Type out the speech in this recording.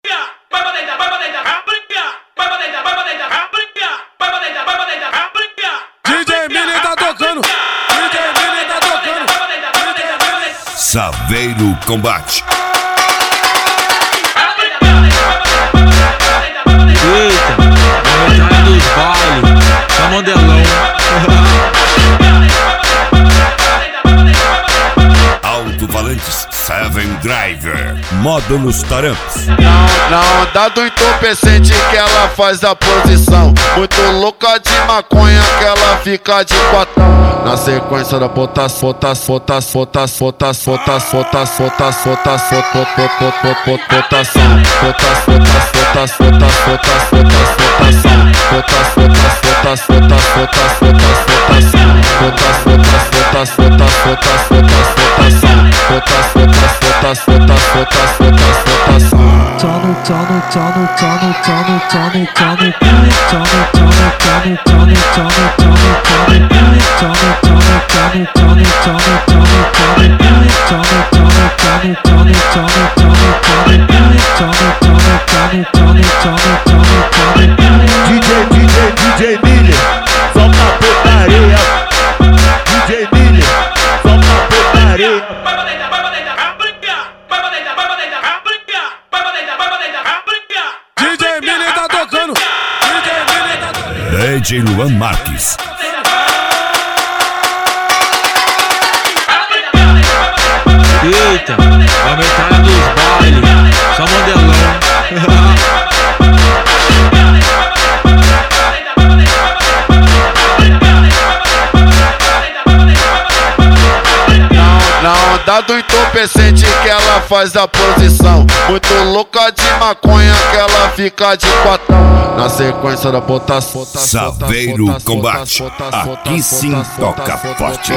DJ Miller tá tocando. DJ Miller tá tocando. Saveiro Combate. Eita, metade dos bailes, só modelão. Alto-falantes Seven Driver. Módulos Taramps. Não dá do entorpecente que ela faz a posição. Muito louca de maconha que ela fica de quatão. Na sequência da potação. DJ Miller, solta a putaria. DJ Miller, solta a putaria. DJ Miller tá tocando. DJ Miller tá tocando. DJ Luan Marques. Eita, a metade dos bailes, só modelão. Não dá do entorpecente que ela faz a posição. Muito louca de maconha que ela fica de quatão. Na sequência da potação. Saveiro Combate. Aqui sim toca forte.